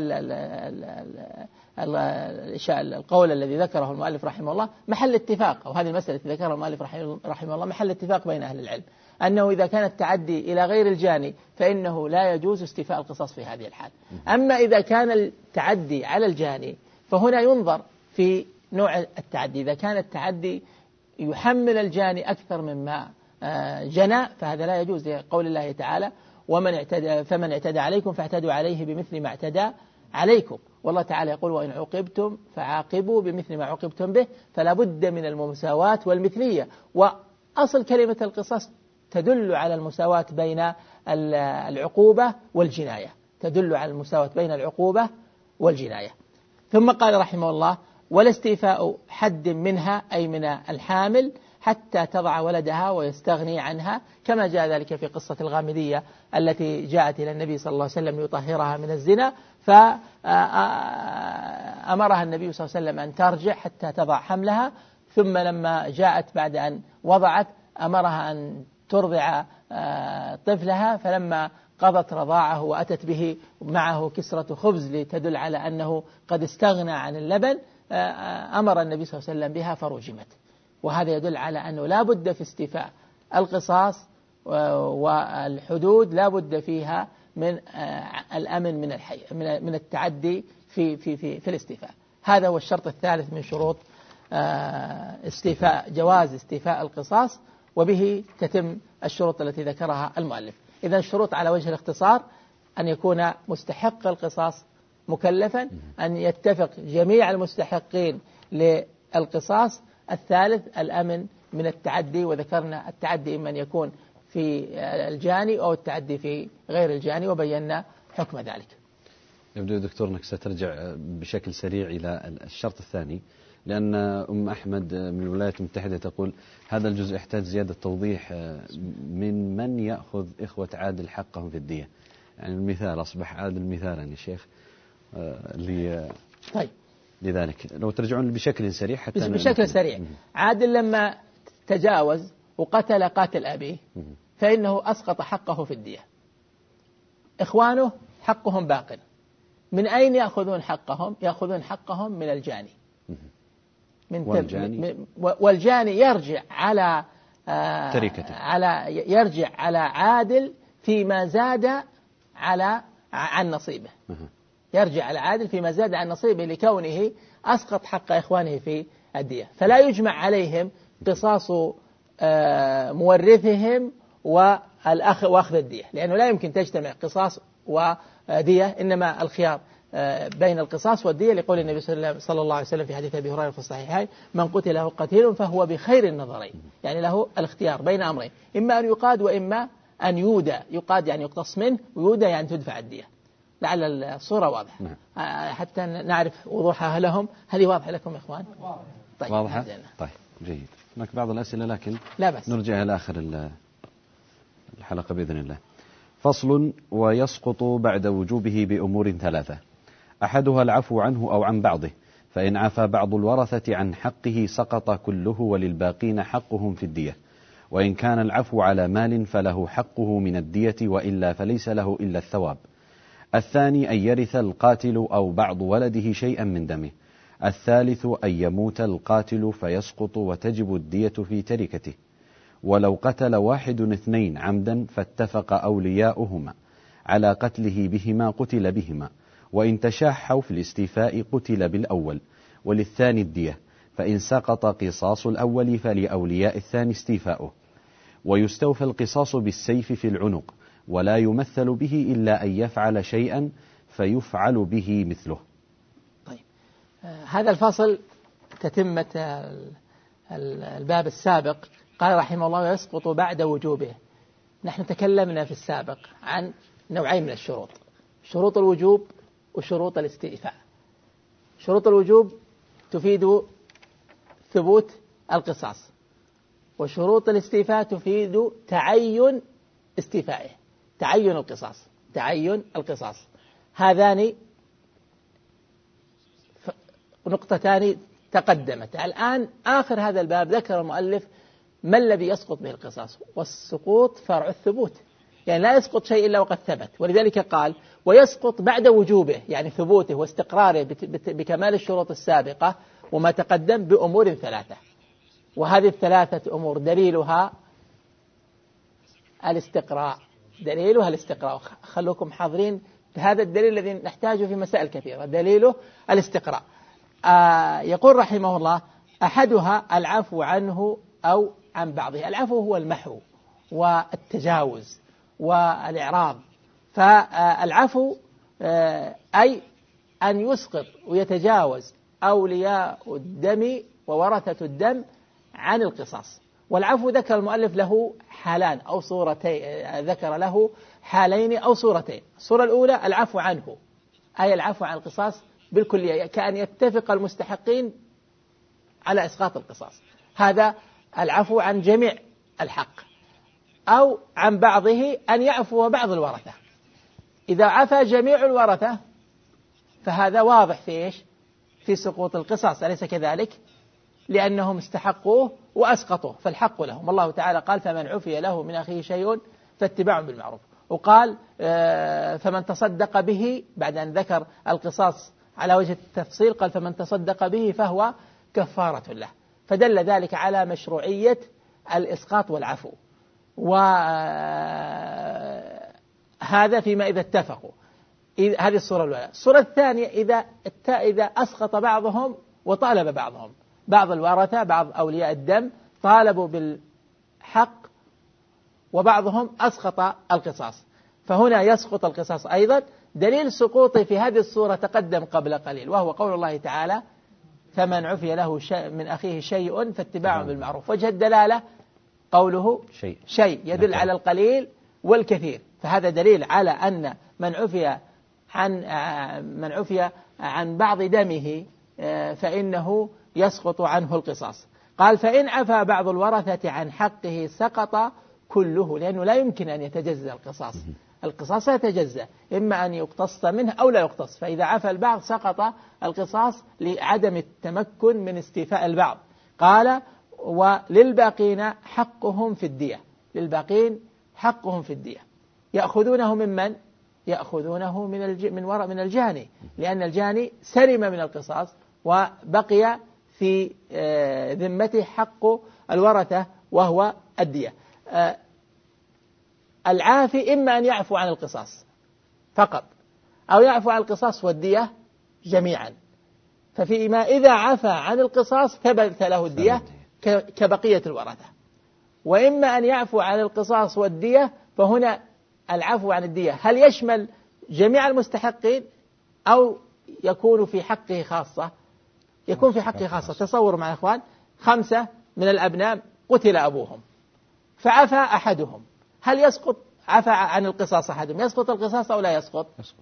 Speaker 3: القول الذي ذكره المؤلف رحمه الله محل اتفاق، أو هذه المسألة التي ذكرها المؤلف رحمه الله محل اتفاق بين أهل العلم، أنه إذا كان التعدي إلى غير الجاني فإنه لا يجوز استيفاء القصاص في هذه الحال. أما إذا كان التعدي على الجاني فهنا ينظر في نوع التعدي. إذا كان التعدي يحمل الجاني أكثر مما جنى فهذا لا يجوز، لقول الله تعالى ومن اعتدى فمن اعتدى عليكم فاعتدوا عليه بمثل ما اعتدى عليكم. والله تعالى يقول وإن عوقبتم فعاقبوا بمثل ما عوقبتم به، فلا بد من المساواة والمثلية. وأصل كلمة القصاص تدل على المساواة بين العقوبة والجناية، تدل على المساواة بين العقوبة والجناية. ثم قال رحمه الله ولا استيفاء حد منها أي من الحامل حتى تضع ولدها ويستغني عنها، كما جاء ذلك في قصة الغامدية التي جاءت إلى النبي صلى الله عليه وسلم يطهرها من الزنا، فأمرها النبي صلى الله عليه وسلم أن ترجع حتى تضع حملها، ثم لما جاءت بعد أن وضعت أمرها أن ترضع طفلها، فلما قضت رضاعه وأتت به معه كسرة خبز لتدل على أنه قد استغنى عن اللبن، أمر النبي صلى الله عليه وسلم بها فرجمت. وهذا يدل على أنه لا بد في استيفاء القصاص والحدود لا بد فيها من الأمن من الحي من التعدي في في في في الاستيفاء. هذا هو الشرط الثالث من شروط استيفاء جواز استيفاء القصاص، وبه تتم الشروط التي ذكرها المؤلف. إذن الشروط على وجه الاختصار: أن يكون مستحق القصاص مكلفا، أن يتفق جميع المستحقين للقصاص. الثالث الأمن من التعدي، وذكرنا التعدي إما أن يكون في الجاني أو التعدي في غير الجاني، وبينا حكم ذلك.
Speaker 2: يبدو دكتور أنك سترجع بشكل سريع إلى الشرط الثاني، لأن أم أحمد من الولايات المتحدة تقول هذا الجزء يحتاج زيادة توضيح من من يأخذ إخوة عادل حقهم في الدية. يعني المثال أصبح عادل مثالا يا شيخ لي
Speaker 3: طيب.
Speaker 2: لذلك لو ترجعون بشكل سريع حتى
Speaker 3: بشكل سريع. عادل لما تجاوز وقتل قاتل أبيه فإنه أسقط حقه في الدية. إخوانه حقهم باق. من أين يأخذون حقهم؟ يأخذون حقهم من الجاني. من
Speaker 2: والجاني,
Speaker 3: والجاني يرجع على
Speaker 2: تركته،
Speaker 3: على يرجع على عادل فيما زاد على عن نصيبه. يرجع على عادل فيما زاد عن نصيبه لكونه أسقط حق إخوانه في الدية، فلا يجمع عليهم قصاص مورثهم والأخ وأخذ الدية، لأنه لا يمكن تجتمع قصاص ودية، إنما الخيار بين القصاص والدية، لقول النبي صلى الله عليه وسلم في حديث أبي هريرة في الصحيحين: من قتل له قتيل فهو بخير النظرين. يعني له الاختيار بين أمرين: إما أن يقاد وإما أن يودى. يقاد يعني يقتص منه، ويودى يعني تدفع الدية. لعل الصورة واضحة حتى نعرف وضوحها لهم. هل واضحة لكم يا إخوان؟
Speaker 2: طيب واضحة؟ طيب جيد. هناك بعض الأسئلة لكن
Speaker 3: لا بس.
Speaker 2: نرجع إلى آخر الحلقة بإذن الله. فصل: ويسقط بعد وجوبه بأمور ثلاثة: أحدها العفو عنه أو عن بعضه، فإن عفى بعض الورثة عن حقه سقط كله وللباقين حقهم في الدية، وإن كان العفو على مال فله حقه من الدية، وإلا فليس له إلا الثواب. الثاني أن يرث القاتل أو بعض ولده شيئا من دمه. الثالث أن يموت القاتل فيسقط وتجب الدية في تركته. ولو قتل واحد اثنين عمدا فاتفق أولياؤهما على قتله بهما قتل بهما، وإن تشاحوا في الاستيفاء قتل بالأول، وللثاني الدية، فإن سقط قصاص الأول فلأولياء الثاني استيفاؤه. ويستوفى القصاص بالسيف في العنق، ولا يمثل به إلا أن يفعل شيئا فيفعل به مثله.
Speaker 3: طيب، هذا الفصل تتمة الباب السابق. قال رحمه الله: يسقط بعد وجوبه. نحن تكلمنا في السابق عن نوعين من الشروط: شروط الوجوب وشروط الاستيفاء. شروط الوجوب تفيد ثبوت القصاص، وشروط الاستيفاء تفيد تعين استيفائه، تعين القصاص تعين القصاص. هذان نقطتان تقدمت. الآن آخر هذا الباب ذكر المؤلف ما الذي يسقط به القصاص، والسقوط فرع الثبوت، يعني لا يسقط شيء إلا وقد ثبت. ولذلك قال: ويسقط بعد وجوبه، يعني ثبوته واستقراره بكمال الشروط السابقة وما تقدم بأمور ثلاثة. وهذه الثلاثة أمور دليلها الاستقراء، دليلها الاستقراء. خلوكم حاضرين هذا الدليل الذي نحتاجه في مسائل كثيرة، دليله الاستقراء. آه يقول رحمه الله: أحدها العفو عنه أو عن بعضه. العفو هو المحو والتجاوز والإعراض. فالعفو أي أن يسقط ويتجاوز أولياء الدم وورثة الدم عن القصاص. والعفو ذكر المؤلف له حالان أو صورتين، ذكر له حالين أو صورتين. الصورة الأولى العفو عنه، أي العفو عن القصاص بالكلية، كأن يتفق المستحقين على إسقاط القصاص. هذا العفو عن جميع الحق. أو عن بعضه، أن يعفو بعض الورثة. إذا عفى جميع الورثة فهذا واضح في إيش؟ في سقوط القصاص، أليس كذلك؟ لأنهم استحقوه وأسقطوه فالحق لهم. الله تعالى قال فمن عفي له من أخيه شيء فاتباع بالمعروف، وقال فمن تصدق به بعد أن ذكر القصاص على وجه التفصيل قال فمن تصدق به فهو كفارة له، فدل ذلك على مشروعية الإسقاط والعفو. وهذا فيما إذا اتفقوا. هذه الصورة الأولى. الصورة الثانية إذا إذا أسقط بعضهم وطالب بعضهم، بعض الورثة بعض أولياء الدم طالبوا بالحق وبعضهم أسقط القصاص، فهنا يسقط القصاص أيضا. دليل سقوطه في هذه الصورة تقدم قبل قليل، وهو قول الله تعالى فمن عفي له من أخيه شيء فاتباع بالمعروف. وجه الدلالة قوله شيء, شيء يدل على القليل والكثير، فهذا دليل على أن من عفي عن من عفي عن بعض دمه فإنه يسقط عنه القصاص. قال فإن عفى بعض الورثة عن حقه سقط كله، لأنه لا يمكن أن يتجزأ القصاص، القصاص يتجزأ إما أن يقتص منه أو لا يقتص، فإذا عفى البعض سقط القصاص لعدم التمكن من استيفاء البعض. قال وللباقين حقهم في الدية، للباقين حقهم في الدية يأخذونه ممن يأخذونه من الج... من وراء من الجاني، لأن الجاني سلم من القصاص وبقي في ذمته حق الورثة وهو الدية. العافي إما أن يعفو عن القصاص فقط أو يعفو عن القصاص والدية جميعا، ففيما إذا عفى عن القصاص ثبت له الدية كبقية الورثة، وإما أن يعفو عن القصاص والدية، فهنا العفو عن الدية هل يشمل جميع المستحقين أو يكون في حقه خاصة؟ يكون في حقه خاصة. تصوروا مع إخوان خمسة من الأبناء قتل أبوهم فعفى أحدهم، هل يسقط عفى عن القصاص أحدهم يسقط القصاص أو لا يسقط؟ يسقط,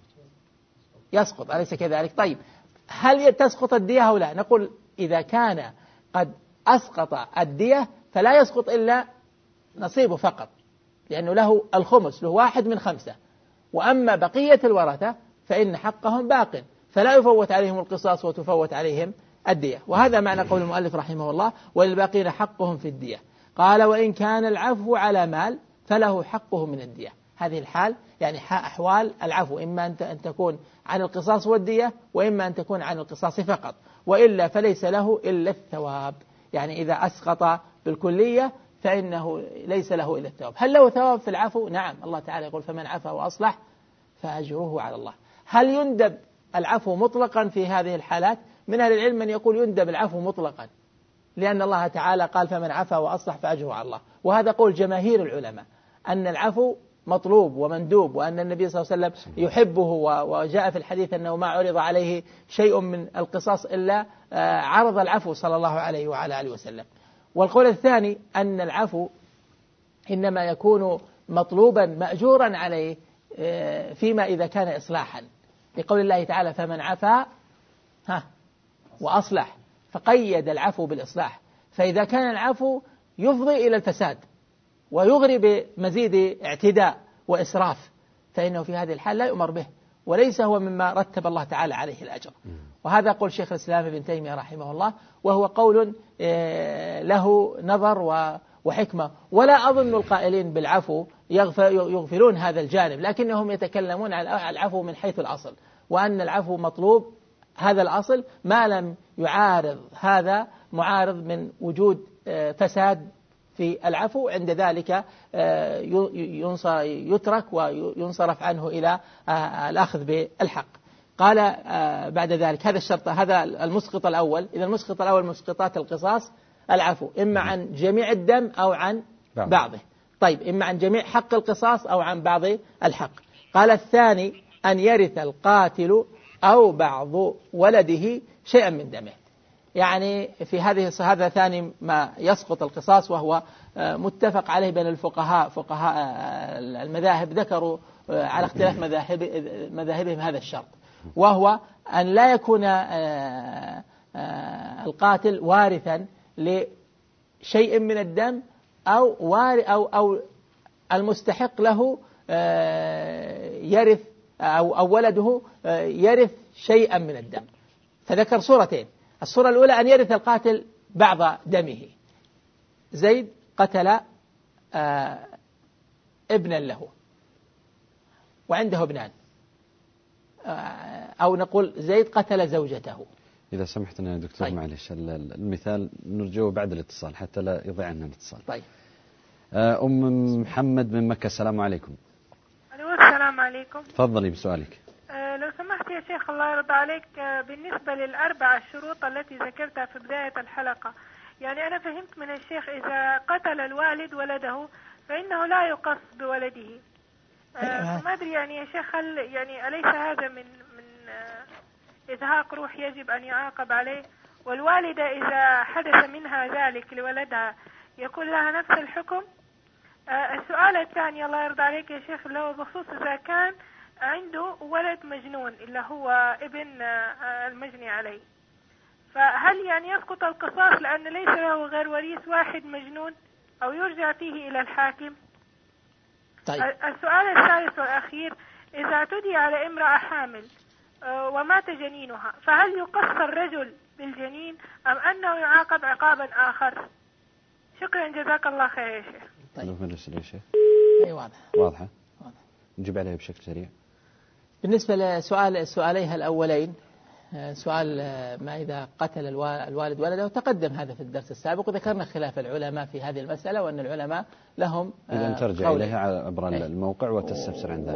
Speaker 3: يسقط. أليس كذلك؟ طيب هل تسقط الدية أو لا؟ نقول إذا كان قد أسقط الدية فلا يسقط إلا نصيبه فقط، لأنه له الخمس، له واحد من خمسة، وأما بقية الورثة فإن حقهم باق فلا يفوت عليهم القصاص وتفوت عليهم الدية. وهذا معنى قول المؤلف رحمه الله وللباقين حقهم في الدية. قال وإن كان العفو على مال فله حقه من الدية. هذه الحال يعني أحوال العفو، إما أن تكون عن القصاص والدية وإما أن تكون عن القصاص فقط، وإلا فليس له إلا الثواب. يعني إذا أسقط بالكلية فإنه ليس له إلا الثواب. هل له ثواب في العفو؟ نعم، الله تعالى يقول فمن عفا وأصلح فأجره على الله. هل يندب العفو مطلقا في هذه الحالات؟ من أهل العلم من يقول يندب العفو مطلقا، لأن الله تعالى قال فمن عفا وأصلح فأجره على الله، وهذا قول جماهير العلماء أن العفو مطلوب ومندوب، وأن النبي صلى الله عليه وسلم يحبه، وجاء في الحديث أنه ما عرض عليه شيء من القصاص إلا عرض العفو صلى الله عليه وعلى آله وسلم. والقول الثاني أن العفو إنما يكون مطلوبا مأجورا عليه فيما إذا كان إصلاحا، لقول الله تعالى فمن عفا ها وأصلح، فقيد العفو بالإصلاح. فإذا كان العفو يفضي إلى الفساد ويغري بمزيد اعتداء وإسراف فإنه في هذه الحال لا يؤمر به، وليس هو مما رتب الله تعالى عليه الأجر. وهذا قول شيخ الإسلام ابن تيمية رحمه الله، وهو قول له نظر وحكمة. ولا أظن القائلين بالعفو يغفلون هذا الجانب، لكنهم يتكلمون عن العفو من حيث الأصل، وأن العفو مطلوب هذا الأصل ما لم يعارض هذا معارض من وجود فساد في العفو، عند ذلك يترك وينصرف عنه إلى الأخذ بالحق. قال بعد ذلك هذا الشرط، هذا المسقط الأول. إذا المسقط الأول مسقطات القصاص العفو، إما عن جميع الدم أو عن بعضه. طيب إما عن جميع حق القصاص أو عن بعض الحق. قال الثاني أن يرث القاتل أو بعض ولده شيئا من دمه. يعني في هذه هذا ثاني ما يسقط القصاص، وهو متفق عليه بين الفقهاء، فقهاء المذاهب ذكروا على اختلاف مذاهب مذاهبهم هذا الشرط، وهو أن لا يكون القاتل وارثا لشيء من الدم أو أو أو المستحق له يرث أو أو ولده يرث شيئا من الدم. فذكر صورتين، الصورة الأولى أن يرث القاتل بعض دمه. زيد قتل آه ابنا له وعنده ابنان، آه أو نقول زيد قتل زوجته.
Speaker 2: إذا سمحتنا يا دكتور
Speaker 3: طيب.
Speaker 2: معلش المثال نرجوه بعد الاتصال حتى لا يضيع عنا الاتصال.
Speaker 3: طيب.
Speaker 2: أم محمد من مكة، السلام عليكم.
Speaker 5: السلام عليكم.
Speaker 2: تفضلي بسؤالك.
Speaker 5: أه لو سمحت يا شيخ الله يرضى عليك، أه بالنسبة للأربع الشروط التي ذكرتها في بداية الحلقة، يعني أنا فهمت من الشيخ إذا قتل الوالد ولده فإنه لا يقص بولده. أه ما أدري يعني يا شيخ، هل يعني أليس هذا من من أه إزهاق روح يجب أن يعاقب عليه؟ والوالدة إذا حدث منها ذلك لولدها يكون لها نفس الحكم؟ أه السؤال الثاني الله يرضى عليك يا شيخ اللي هو بخصوص إذا كان عنده ولد مجنون اللي هو ابن المجني عليه، فهل يعني يسقط القصاص لأن ليس له غير وريث واحد مجنون أو يرجع فيه إلى الحاكم؟
Speaker 3: طيب.
Speaker 5: السؤال الثالث والأخير، إذا اعتدي على امرأة حامل ومات جنينها فهل يقص الرجل بالجنين أم أنه يعاقب عقابا آخر؟ شكرا جزاك الله خير يا شيخ.
Speaker 2: طيب. يا شيخ.
Speaker 3: أي واضح.
Speaker 2: واضحة. نجيب عليها بشكل سريع.
Speaker 3: بالنسبة لسؤال سؤاليها الأولين، سؤال ما إذا قتل الوالد ولده، تقدم هذا في الدرس السابق وذكرنا خلاف العلماء في هذه المسألة، وأن العلماء لهم
Speaker 2: إذا ترجع إليها عبر الموقع وتستفسر عن ذلك.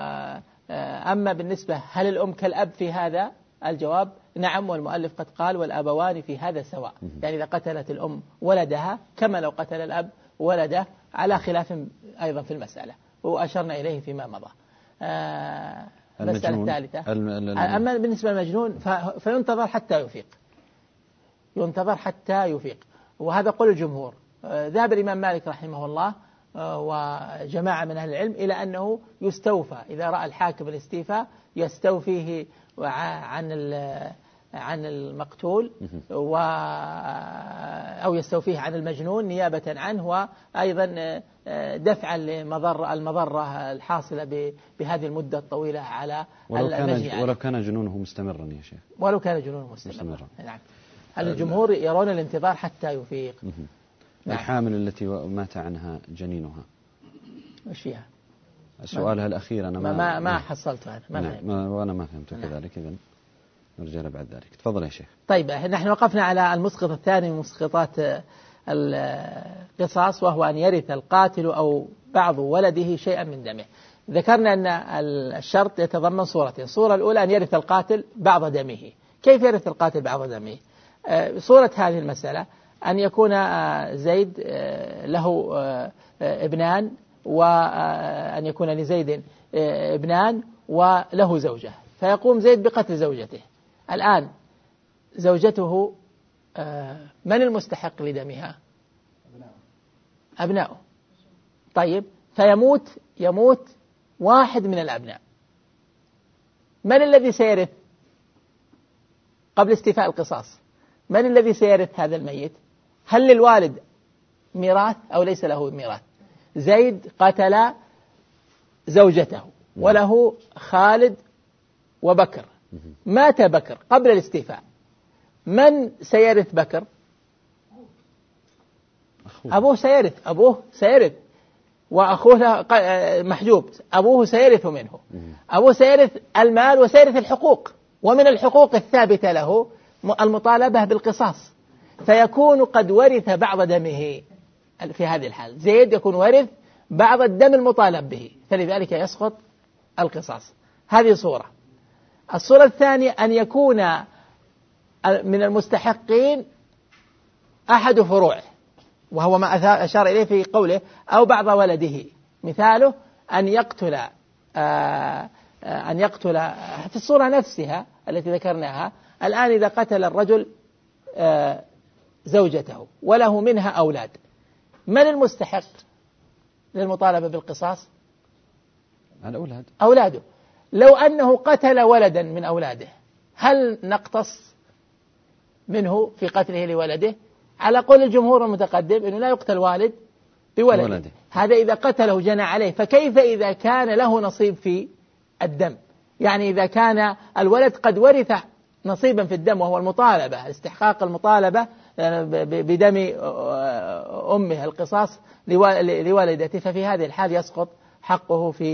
Speaker 3: وأما بالنسبة هل الأم كالأب في هذا، الجواب نعم، والمؤلف قد قال والأبوان في هذا سواء، يعني إذا قتلت الأم ولدها كما لو قتل الأب ولده على خلاف أيضا في المسألة، وأشرنا إليه فيما مضى. آه المسألة الثالثة، أما بالنسبة للمجنون فينتظر حتى يفيق، ينتظر حتى يفيق، وهذا قول الجمهور. ذهب الإمام مالك رحمه الله وجماعة من أهل العلم إلى أنه يستوفى إذا رأى الحاكم الاستيفاء يستوفيه عن عن المقتول و أو يستوفيه عن المجنون نيابة عنه، وأيضا دفعا لمضر المضرة الحاصلة بهذه المدة الطويلة على المجني.
Speaker 2: ولو كان جنونه مستمرا يا شيخ،
Speaker 3: ولو كان جنونه مستمرا. نعم. الجمهور يرون الانتظار حتى يفيق.
Speaker 2: نعم. الحامل التي مات عنها جنينها
Speaker 3: ايش فيها؟
Speaker 2: سؤالها الأخير أنا ما
Speaker 3: ما, ما حصلته أنا ما
Speaker 2: نعم. ما وأنا ما فهمت كذلك. إذن نرجع بعد ذلك. تفضل يا شيخ.
Speaker 3: طيب، نحن وقفنا على المسقط الثاني من مسقطات القصاص، وهو أن يرث القاتل أو بعض ولده شيئا من دمه. ذكرنا أن الشرط يتضمن صورتين. الصورة الأولى أن يرث القاتل بعض دمه. كيف يرث القاتل بعض دمه؟ صورة هذه المسألة أن يكون زيد له ابنان، وأن يكون لزيد ابنان وله زوجة، فيقوم زيد بقتل زوجته. الآن زوجته من المستحق لدمها؟ أبناؤه. طيب، فيموت يموت واحد من الأبناء، من الذي سيرث قبل استيفاء القصاص؟ من الذي سيرث هذا الميت؟ هل للوالد ميراث أو ليس له ميراث؟ زيد قتل زوجته وله خالد وبكر، مات بكر قبل الاستيفاء، من سيرث بكر؟ أبوه سيرث، أبوه سيرث وأخوه محجوب، أبوه سيرث منه، أبوه سيرث المال وسيرث الحقوق، ومن الحقوق الثابتة له المطالبة بالقصاص، فيكون قد ورث بعض دمه. في هذه الحال زيد يكون ورث بعض الدم المطالب به، فلذلك يسقط القصاص. هذه صورة. الصورة الثانية أن يكون من المستحقين أحد فروعه، وهو ما أشار إليه في قوله أو بعض ولده. مثاله أن يقتل آه أن يقتل في الصورة نفسها التي ذكرناها الآن. إذا قتل الرجل آه زوجته وله منها أولاد، من المستحق للمطالبة بالقصاص؟
Speaker 2: الأولاد،
Speaker 3: أولاده. لو أنه قتل ولدا من أولاده هل نقتص منه في قتله لولده؟ على قول الجمهور المتقدم أنه لا يقتل والد بولده ولده. هذا إذا قتله جنى عليه، فكيف إذا كان له نصيب في الدم؟ يعني إذا كان الولد قد ورث نصيبا في الدم وهو المطالبة، استحقاق المطالبة بدم أمه القصاص لوالدته، ففي هذه الحال يسقط حقه في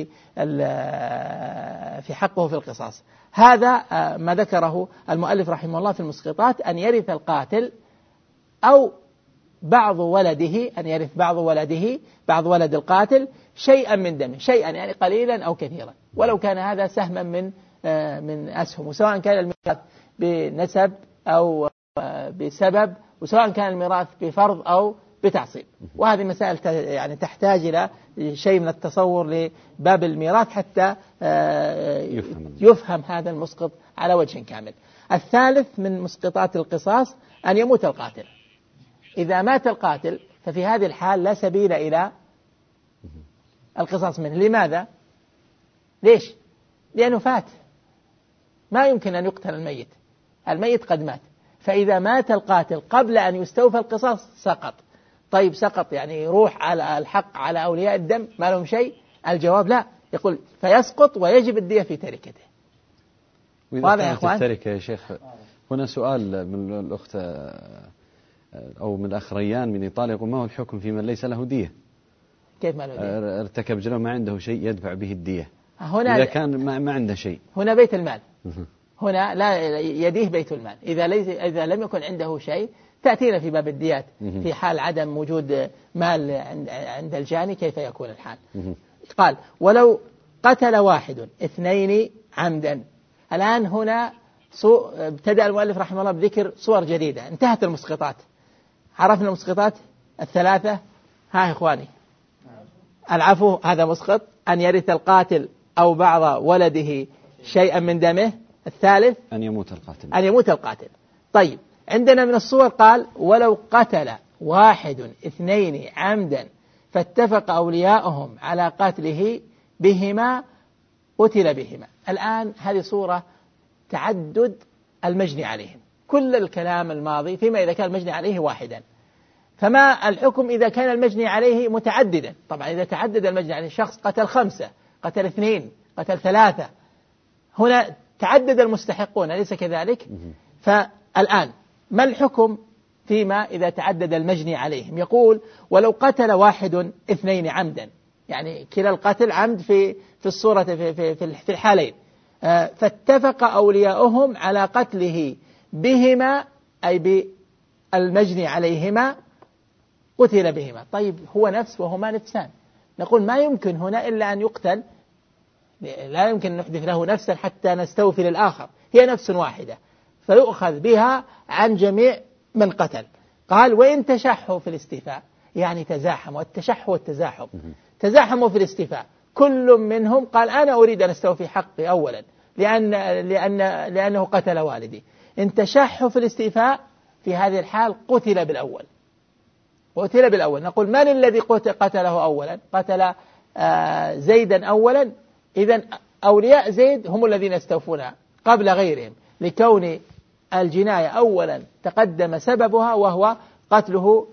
Speaker 3: في حقه في القصاص. هذا ما ذكره المؤلف رحمه الله في المسقطات، أن يرث القاتل أو بعض ولده، أن يرث بعض ولده بعض ولد القاتل شيئا من دمه، شيئا يعني قليلا أو كثيرا، ولو كان هذا سهما من من أسهم، وسواء كان الميراث بنسب أو بسبب، وسواء كان الميراث بفرض أو بتعصيب. وهذه مسائل يعني تحتاج إلى شيء من التصور لباب الميراث حتى يفهم, يفهم هذا المسقط على وجه كامل. الثالث من مسقطات القصاص أن يموت القاتل. إذا مات القاتل ففي هذه الحال لا سبيل إلى القصاص منه. لماذا؟ ليش؟ لأنه فات، ما يمكن أن يقتل الميت، الميت قد مات. فإذا مات القاتل قبل أن يستوفى القصاص سقط. طيب سقط يعني يروح على الحق على أولياء الدم ما لهم شيء؟ الجواب لا، يقول فيسقط ويجب الدية في تركته.
Speaker 2: واضح يا إخوان؟ التركة يا شيخ، هنا سؤال من الأخت أو من الأخ ريان من إيطاليا، يقول ما هو الحكم في من ليس له دية؟
Speaker 3: كيف ما له دية؟
Speaker 2: ارتكب جريمة ما عنده شيء يدفع به الدية،
Speaker 3: هنا
Speaker 2: إذا كان ما, ما عنده شيء.
Speaker 3: هنا بيت المال، هنا لا يديه بيت المال. إذا ليس إذا لم يكن عنده شيء تأتينا في باب الديات في حال عدم وجود مال عند الجاني كيف يكون الحال. قال ولو قتل واحد اثنين عمدا. الآن هنا ابتدأ المؤلف رحمه الله بذكر صور جديدة، انتهت المسقطات، عرفنا المسقطات الثلاثة. ها إخواني، العفو هذا مسقط، أن يرث القاتل أو بعض ولده شيئا من دمه. الثالث
Speaker 2: أن يموت القاتل،
Speaker 3: أن يموت القاتل. طيب عندنا من الصور قال ولو قتل واحد اثنين عمدا فاتفق أولياؤهم على قتله بهما قتل بهما. الآن هذه صورة تعدد المجني عليهم، كل الكلام الماضي فيما إذا كان المجني عليه واحدا. فما الحكم إذا كان المجني عليه متعددا؟ طبعا إذا تعدد المجني عليه، شخص قتل خمسة، قتل اثنين، قتل ثلاثة، هنا تعدد المستحقون، أليس كذلك؟ فالآن ما الحكم فيما إذا تعدد المجني عليهم؟ يقول ولو قتل واحد اثنين عمدا، يعني كلا القتل عمد في في الصورة في في في الحالين، فاتفق أولياؤهم على قتله بهما أي بالمجني عليهما قتل بهما. طيب هو نفس وهما نفسان، نقول ما يمكن هنا إلا أن يقتل، لا يمكن أن نحدث له نفسا حتى نستوفي للآخر، هي نفس واحدة فيؤخذ بها عن جميع من قتل. قال وإن تشحوا في الاستيفاء، يعني تزاحموا، التشح والتزاحم، تزاحموا في الاستيفاء، كل منهم قال أنا أريد أن استوفي حقي أولا لأن لأن لأنه قتل والدي. إن تشحوا في الاستيفاء في هذه الحال قتل بالأول، قتل بالأول. نقول من الذي قتله أولا؟ قتل زيدا أولا، إذن أولياء زيد هم الذين يستوفونها قبل غيرهم، لكون الجناية أولا تقدم سببها وهو قتله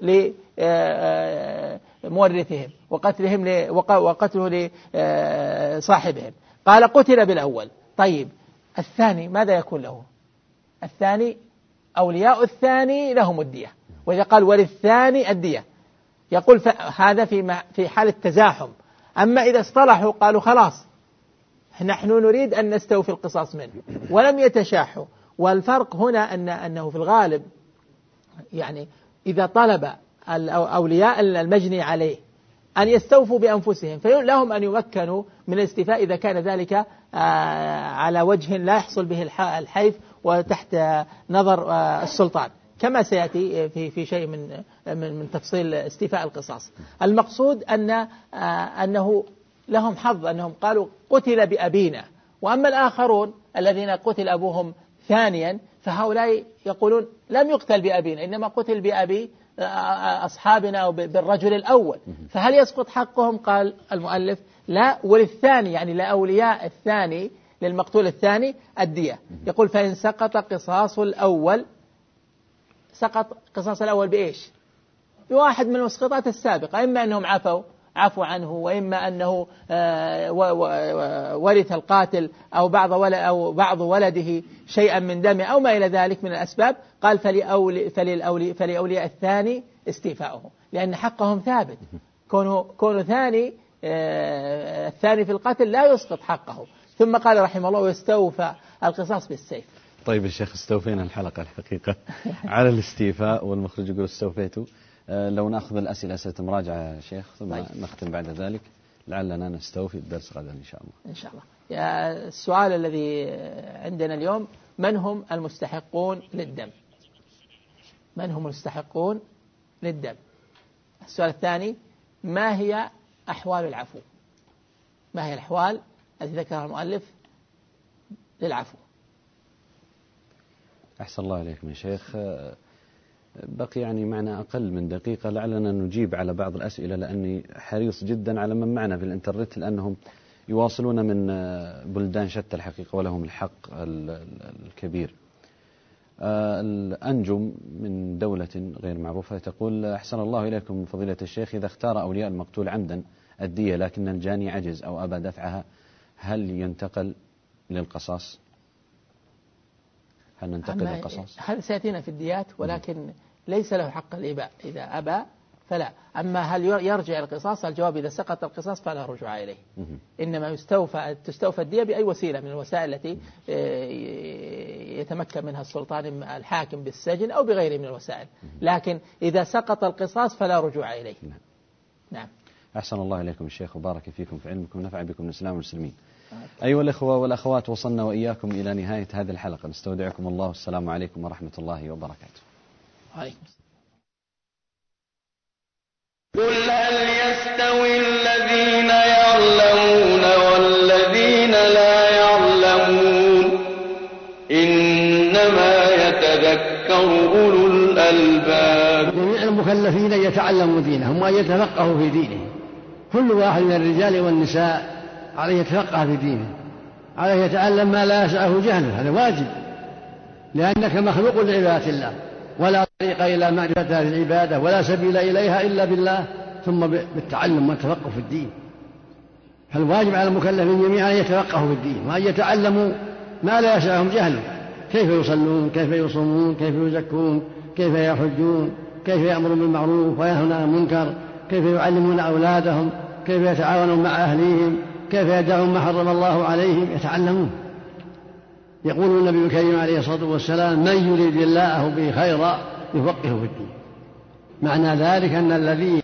Speaker 3: لمورثهم وقتلهم وقتله لصاحبهم. قال قتل بالأول. طيب الثاني ماذا يكون له؟ الثاني أولياء الثاني لهم الدية، وإذا قال وللثاني الدية يقول هذا في في حال التزاحم. أما إذا اصطلحوا قالوا خلاص نحن نريد أن نستوفي القصاص منه ولم يتشاحوا. والفرق هنا أن أنه في الغالب يعني إذا طلب الأولياء المجني عليه أن يستوفوا بأنفسهم فلهم أن يمكنوا من الاستيفاء إذا كان ذلك على وجه لا يحصل به الحيف وتحت نظر السلطان، كما سيأتي في في شيء من من من تفصيل استيفاء القصاص. المقصود أن أنه لهم حظ أنهم قالوا قتل بأبينا، وأما الآخرون الذين قتل أبوهم ثانيا فهؤلاء يقولون لم يقتل بأبينا إنما قتل بأبي أصحابنا أو بالرجل الأول، فهل يسقط حقهم؟ قال المؤلف لا، وللثاني يعني لأولياء الثاني للمقتول الثاني الدية. يقول فإن سقط قصاص الأول، سقط قصاص الأول بإيش؟ بواحد من المسقطات السابقة، إما أنهم عفوا عفو عنه، وإما أنه ورث القاتل أو بعض أو بعض ولده شيئا من دمه أو ما إلى ذلك من الأسباب، قال فلأولي فلأولي فلأولياء الثاني استيفاؤه، لأن حقهم ثابت. كونه كونه ثاني الثاني في القتل لا يسقط حقه. ثم قال رحمه الله ويستوفى القصاص بالسيف.
Speaker 2: طيب الشيخ استوفينا الحلقة الحقيقة على الاستيفاء، والمخرج يقول استوفيته. لو نأخذ الأسئلة أسئلة مراجعة يا شيخ ثم طيب. نختم بعد ذلك لعلنا نستوفي الدرس غدا إن شاء الله.
Speaker 3: إن شاء الله. السؤال الذي عندنا اليوم: من هم المستحقون للدم؟ من هم المستحقون للدم؟ السؤال الثاني: ما هي أحوال العفو؟ ما هي الأحوال التي ذكرها المؤلف للعفو؟
Speaker 2: أحسن الله إليكم يا شيخ. بقي يعني معنا أقل من دقيقة، لعلنا نجيب على بعض الأسئلة، لأني حريص جدا على من معنا في الإنترنت، لأنهم يواصلون من بلدان شتى الحقيقة ولهم الحق الكبير. الأنجم من دولة غير معروفة تقول: أحسن الله إليكم فضيلة الشيخ، إذا اختار أولياء المقتول عمدا الدية لكن الجاني عجز أو أبى دفعها، هل ينتقل للقصاص؟ هل ننتقل للقصاص؟
Speaker 3: هذا سيأتينا في الديات، ولكن ليس له حق الإباء. إذا أبى فلا. أما هل يرجع القصاص؟ الجواب: إذا سقط القصاص فلا رجوع إليه. إنما يستوفى تستوفى الدية بأي وسيلة من الوسائل التي يتمكن منها السلطان الحاكم بالسجن أو بغيره من الوسائل. لكن إذا سقط القصاص فلا رجوع إليه. نعم. نعم.
Speaker 2: أحسن الله إليكم الشيخ، وبارك فيكم في علمكم ونفع بكم الإسلام والمسلمين. أيها الأخوة والأخوات، وصلنا وإياكم إلى نهاية هذه الحلقة، نستودعكم الله، والسلام عليكم ورحمة الله وبركاته.
Speaker 3: عليكم.
Speaker 6: قل هل يستوي الذين يعلمون والذين لا يعلمون؟ إنما يتذكر أولو الألباب.
Speaker 1: جميع المكلفين يتعلموا دينهم وأن يتفقهوا في دينهم. كل واحد من الرجال والنساء عليه يتفقه في دينه، عليه يتعلم ما لا يسعه جهله، هذا واجب، لأنك مخلوق لعبادة الله، ولا طريق إلى معرفة هذه العبادة ولا سبيل إليها إلا بالله، ثم بالتعلم والتفقه في الدين. فالواجب على المكلفين جميعا أن يتفقهوا في الدين وأن يتعلموا ما لا يسعهم جهله، كيف يصلون، كيف يصومون، كيف يزكون، كيف يحجون، كيف يأمرون بالمعروف وينهون عن المنكر، كيف يعلمون أولادهم، كيف يتعاونون مع أهليهم، كيف يدعون ما حرم الله عليهم، يتعلمون. يقول النبي الكريم عليه الصلاة والسلام: من يريد الله به خيرا يفقهه في الدين. معنى ذلك أن الذي